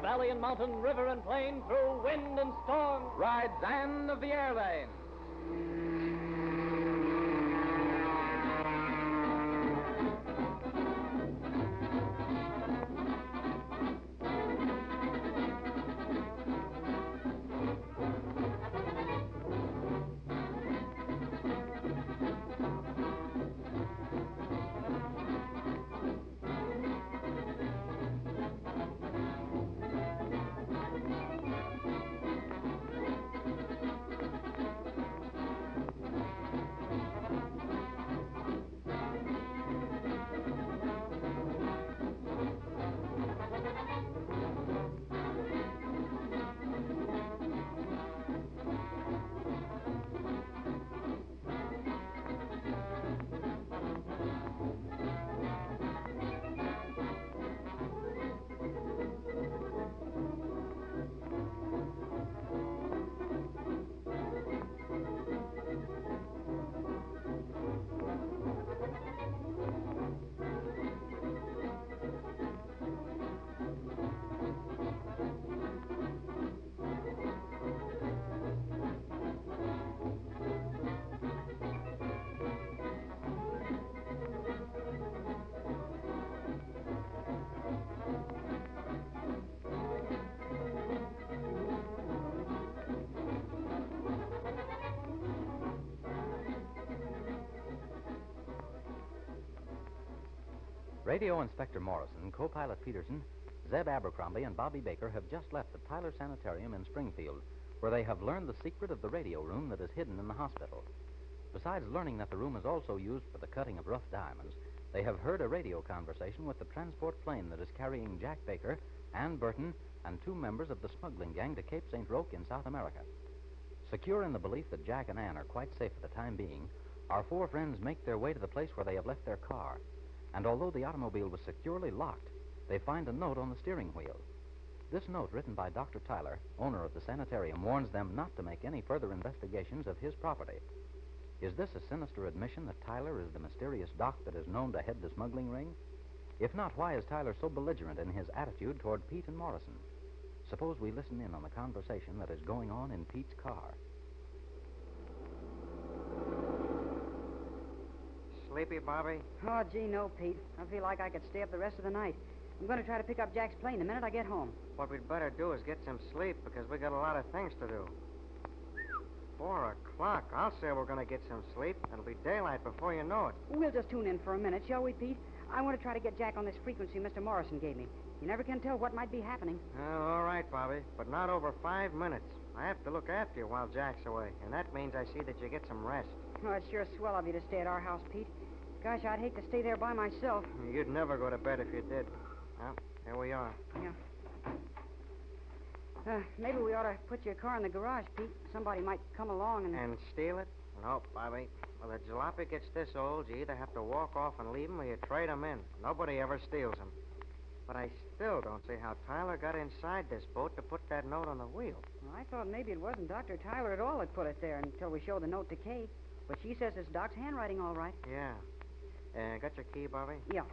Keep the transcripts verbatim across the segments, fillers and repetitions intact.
valley and mountain, river and plain, through wind and storm, rides Anne of the Air Lane. Radio Inspector Morrison, co-pilot Peterson, Zeb Abercrombie, and Bobby Baker have just left the Tyler Sanitarium in Springfield, where they have learned the secret of the radio room that is hidden in the hospital. Besides learning that the room is also used for the cutting of rough diamonds, they have heard a radio conversation with the transport plane that is carrying Jack Baker, Ann Burton, and two members of the smuggling gang to Cape Saint Roque in South America. Secure in the belief that Jack and Ann are quite safe for the time being, our four friends make their way to the place where they have left their car. And although the automobile was securely locked, they find a note on the steering wheel. This note, written by Doctor Tyler, owner of the sanitarium, warns them not to make any further investigations of his property. Is this a sinister admission that Tyler is the mysterious doc that is known to head the smuggling ring? If not, why is Tyler so belligerent in his attitude toward Pete and Morrison? Suppose we listen in on the conversation that is going on in Pete's car. Sleepy, Bobby? Oh, gee, no, Pete. I feel like I could stay up the rest of the night. I'm going to try to pick up Jack's plane the minute I get home. What we'd better do is get some sleep, because we got a lot of things to do. Four o'clock. I'll say we're going to get some sleep. It'll be daylight before you know it. We'll just tune in for a minute, shall we, Pete? I want to try to get Jack on this frequency Mister Morrison gave me. You never can tell what might be happening. Well, all right, Bobby, but not over five minutes. I have to look after you while Jack's away, and that means I see that you get some rest. Oh, it's sure swell of you to stay at our house, Pete. Gosh, I'd hate to stay there by myself. You'd never go to bed if you did. Well, here we are. Yeah. Uh, maybe we ought to put your car in the garage, Pete. Somebody might come along and... And steal it? No, Bobby. When the jalopy gets this old, you either have to walk off and leave him or you trade him in. Nobody ever steals him. But I still don't see how Tyler got inside this boat to put that note on the wheel. Well, I thought maybe it wasn't Doctor Tyler at all that put it there until we showed the note to Kay. But she says it's Doc's handwriting all right. Yeah. Uh, got your key, Bobby? Yeah.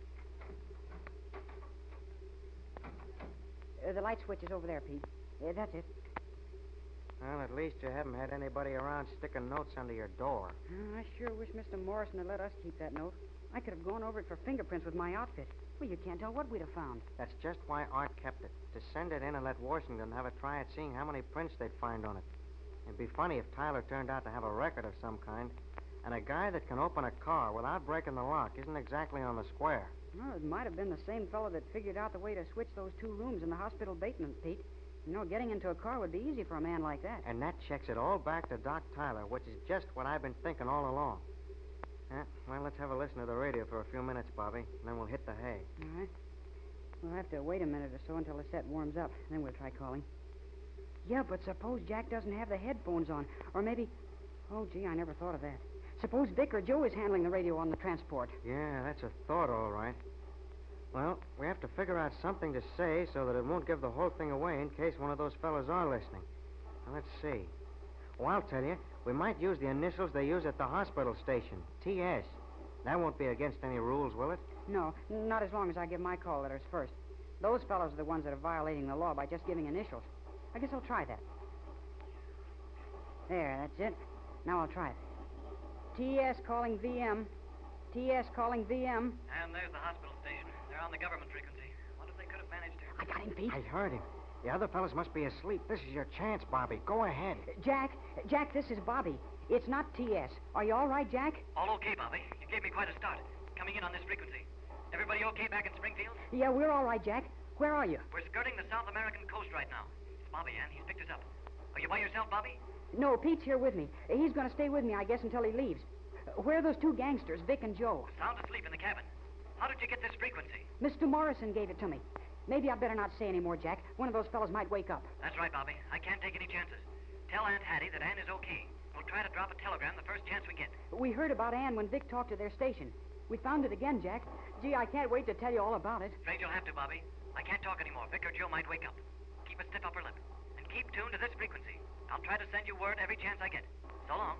Uh, the light switch is over there, Pete. Yeah, that's it. Well, at least you haven't had anybody around sticking notes under your door. Oh, I sure wish Mister Morrison had let us keep that note. I could have gone over it for fingerprints with my outfit. Well, you can't tell what we'd have found. That's just why Art kept it. To send it in and let Washington have a try at seeing how many prints they'd find on it. It'd be funny if Tyler turned out to have a record of some kind. And a guy that can open a car without breaking the lock isn't exactly on the square. Well, it might have been the same fellow that figured out the way to switch those two rooms in the hospital basement, Pete. You know, getting into a car would be easy for a man like that. And that checks it all back to Doc Tyler, which is just what I've been thinking all along. Yeah, well, let's have a listen to the radio for a few minutes, Bobby, and then we'll hit the hay. All right. We'll have to wait a minute or so until the set warms up, then we'll try calling. Yeah, but suppose Jack doesn't have the headphones on, or maybe... Oh, gee, I never thought of that. Suppose Vic or Joe is handling the radio on the transport. Yeah, that's a thought, all right. Well, we have to figure out something to say so that it won't give the whole thing away in case one of those fellas are listening. Now, let's see. Oh, I'll tell you. We might use the initials they use at the hospital station, T S. That won't be against any rules, will it? No, not as long as I give my call letters first. Those fellows are the ones that are violating the law by just giving initials. I guess I'll try that. There, that's it. Now I'll try it. T S calling V M. T S calling V M. And there's the hospital station. They're on the government frequency. Wonder if they could have managed to... I got him, Pete. I heard him. The other fellas must be asleep. This is your chance, Bobby. Go ahead. Jack, Jack, this is Bobby. It's not T S. Are you all right, Jack? All okay, Bobby. You gave me quite a start. Coming in on this frequency. Everybody okay back in Springfield? Yeah, we're all right, Jack. Where are you? We're skirting the South American coast right now. It's Bobby, Ann. He's picked us up. Are you by yourself, Bobby? No, Pete's here with me. He's going to stay with me, I guess, until he leaves. Uh, Where are those two gangsters, Vic and Joe? Sound asleep in the cabin. How did you get this frequency? Mister Morrison gave it to me. Maybe I better not say any more, Jack. One of those fellows might wake up. That's right, Bobby. I can't take any chances. Tell Aunt Hattie that Ann is okay. We'll try to drop a telegram the first chance we get. We heard about Ann when Vic talked to their station. We found it again, Jack. Gee, I can't wait to tell you all about it. Afraid you'll have to, Bobby. I can't talk anymore. Vic or Joe might wake up. Keep a stiff upper lip. And keep tuned to this frequency. I'll try to send you word every chance I get. So long.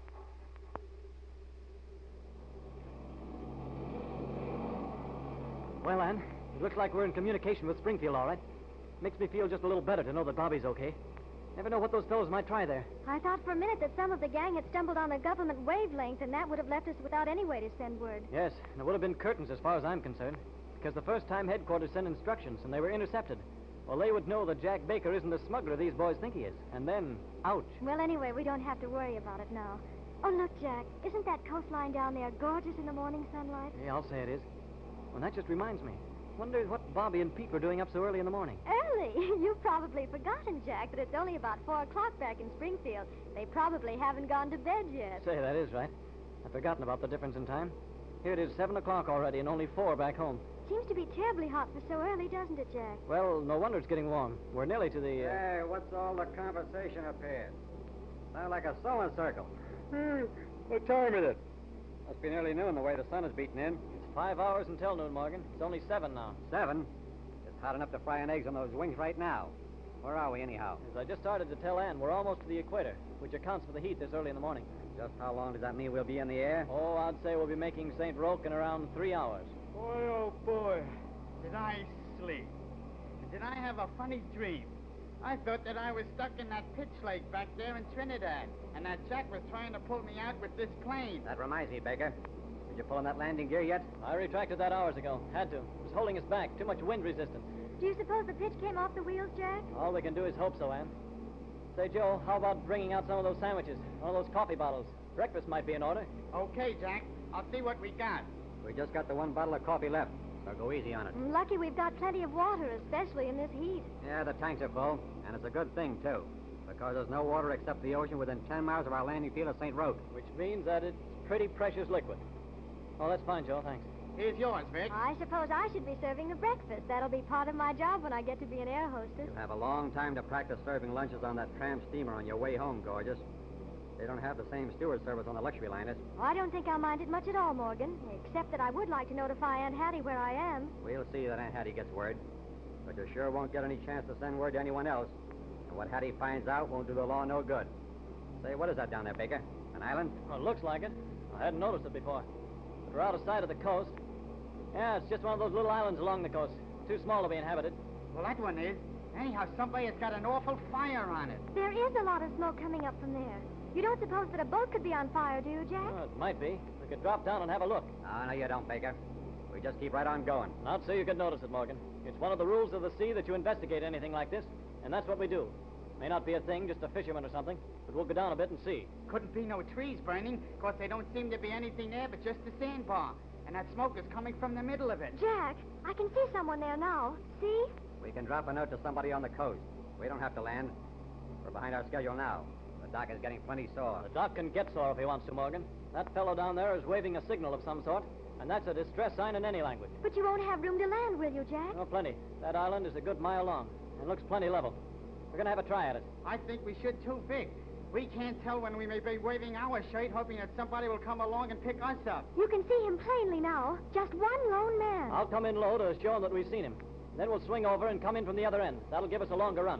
Well, Ann, it looks like we're in communication with Springfield, all right. Makes me feel just a little better to know that Bobby's okay. Never know what those fellows might try there. I thought for a minute that some of the gang had stumbled on a government wavelength, and that would have left us without any way to send word. Yes, and it would have been curtains as far as I'm concerned. Because the first time headquarters sent instructions and they were intercepted, well, they would know that Jack Baker isn't the smuggler these boys think he is. And then, ouch. Well, anyway, we don't have to worry about it now. Oh, look, Jack, isn't that coastline down there gorgeous in the morning sunlight? Yeah, I'll say it is. Well, that just reminds me. Wonder what Bobby and Pete were doing up so early in the morning. Early? You've probably forgotten, Jack, that it's only about four o'clock back in Springfield. They probably haven't gone to bed yet. Say, that is right. I've forgotten about the difference in time. Here it is, seven o'clock already, and only four back home. Seems to be terribly hot for so early, doesn't it, Jack? Well, no wonder it's getting warm. We're nearly to the... Uh... Hey, what's all the conversation up here? Sound like a sewing circle. Hmm, What time is it? Must be nearly noon the way the sun is beating in. It's five hours until noon, Morgan. It's only seven now. Seven? It's hot enough to fry an eggs on those wings right now. Where are we, anyhow? As I just started to tell Ann, we're almost to the equator, which accounts for the heat this early in the morning. Just how long does that mean we'll be in the air? Oh, I'd say we'll be making Saint Roque in around three hours. Boy, oh boy, did I sleep. Did I have a funny dream? I thought that I was stuck in that pitch lake back there in Trinidad, and that Jack was trying to pull me out with this plane. That reminds me, Baker. Did you pull in that landing gear yet? I retracted that hours ago. Had to. It was holding us back. Too much wind resistance. Do you suppose the pitch came off the wheels, Jack? All we can do is hope so, Ann. Say, Joe, how about bringing out some of those sandwiches? One of those coffee bottles. Breakfast might be in order. Okay, Jack. I'll see what we got. We just got the one bottle of coffee left, so go easy on it. Lucky we've got plenty of water, especially in this heat. Yeah, the tanks are full, and it's a good thing, too, because there's no water except the ocean within ten miles of our landing field at Saint Roque. Which means that it's pretty precious liquid. Oh, that's fine, Joe. Thanks. Here's yours, Vic. I suppose I should be serving the breakfast. That'll be part of my job when I get to be an air hostess. You'll have a long time to practice serving lunches on that tramp steamer on your way home, gorgeous. They don't have the same steward service on the luxury liners. Oh, I don't think I'll mind it much at all, Morgan, except that I would like to notify Aunt Hattie where I am. We'll see that Aunt Hattie gets word. But you sure won't get any chance to send word to anyone else. And what Hattie finds out won't do the law no good. Say, what is that down there, Baker? An island? Well, it looks like it. I hadn't noticed it before. But we're out of sight of the coast. Yeah, it's just one of those little islands along the coast. Too small to be inhabited. Well, that one is. Anyhow, somebody has got an awful fire on it. There is a lot of smoke coming up from there. You don't suppose that a boat could be on fire, do you, Jack? Well, it might be. We could drop down and have a look. No, no, you don't, Baker. We just keep right on going. Not so you could notice it, Morgan. It's one of the rules of the sea that you investigate anything like this, and that's what we do. May not be a thing, just a fisherman or something, but we'll go down a bit and see. Couldn't be no trees burning, because there don't seem to be anything there but just a sandbar. And that smoke is coming from the middle of it. Jack, I can see someone there now. See? We can drop a note to somebody on the coast. We don't have to land. We're behind our schedule now. The dock is getting plenty sore. The doc can get sore if he wants to, Morgan. That fellow down there is waving a signal of some sort, and that's a distress sign in any language. But you won't have room to land, will you, Jack? Oh, plenty. That island is a good mile long, and looks plenty level. We're going to have a try at it. I think we should too, Vic. We can't tell when we may be waving our shirt, hoping that somebody will come along and pick us up. You can see him plainly now. Just one lone man. I'll come in low to show him that we've seen him. Then we'll swing over and come in from the other end. That'll give us a longer run.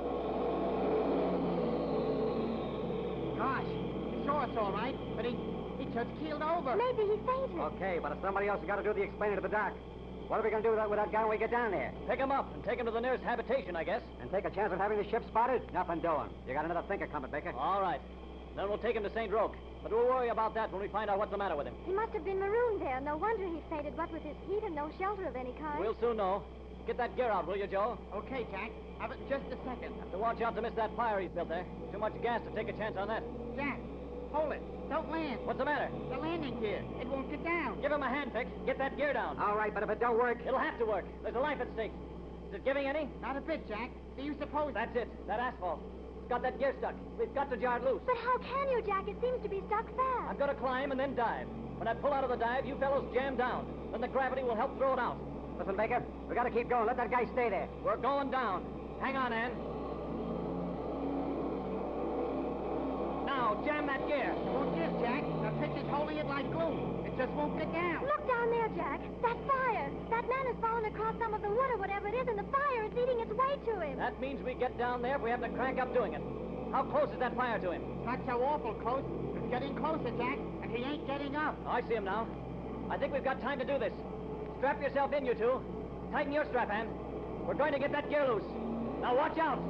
Gosh, he saw us all right, but he He just keeled over. Maybe he fainted. Okay, but if somebody else has got to do the explaining to the doc. What are we going to do with that, with that guy when we get down there? Pick him up and take him to the nearest habitation, I guess. And take a chance of having the ship spotted? Nothing doing. You got another thinker coming, Baker. All right. Then we'll take him to Saint Roque. But we'll worry about that when we find out what's the matter with him. He must have been marooned there. No wonder he fainted, what with his heat and no shelter of any kind. We'll soon know. Get that gear out, will you, Joe? Okay, Jack. Have it in just a second. Have to watch out to miss that fire he's built there. Too much gas to take a chance on that. Jack, hold it. Don't land. What's the matter? The landing gear. It won't get down. Give him a hand, Vic. Get that gear down. All right, but if it don't work... It'll have to work. There's a life at stake. Is it giving any? Not a bit, Jack. Do you suppose... That's it. That asphalt. It's got that gear stuck. We've got to jar it loose. But how can you, Jack? It seems to be stuck fast. I've got to climb and then dive. When I pull out of the dive, you fellows jam down. Then the gravity will help throw it out. Listen, Baker, we got to keep going. Let that guy stay there. We're going down. Hang on, Ann. Now, jam that gear. It won't give, Jack. The pitch is holding it like glue. It just won't get down. Look down there, Jack. That fire. That man has fallen across some of the wood or whatever it is, and the fire is eating its way to him. That means we get down there if we have to crank up doing it. How close is that fire to him? It's not so awful close. It's getting closer, Jack, and he ain't getting up. Oh, I see him now. I think we've got time to do this. Strap yourself in, you two. Tighten your strap, Ann. We're going to get that gear loose. Now watch out.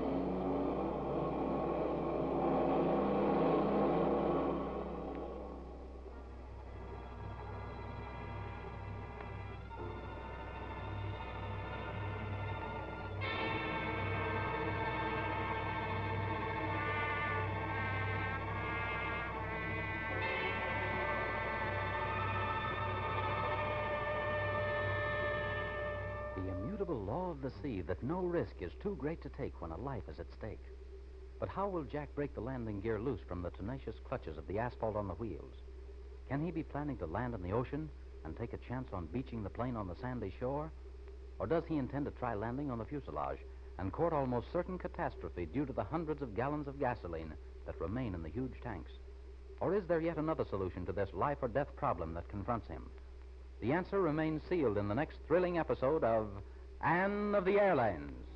The immutable law of the sea that no risk is too great to take when a life is at stake. But how will Jack break the landing gear loose from the tenacious clutches of the asphalt on the wheels? Can he be planning to land in the ocean and take a chance on beaching the plane on the sandy shore? Or does he intend to try landing on the fuselage and court almost certain catastrophe due to the hundreds of gallons of gasoline that remain in the huge tanks? Or is there yet another solution to this life or death problem that confronts him? The answer remains sealed in the next thrilling episode of Anne of the Airlines.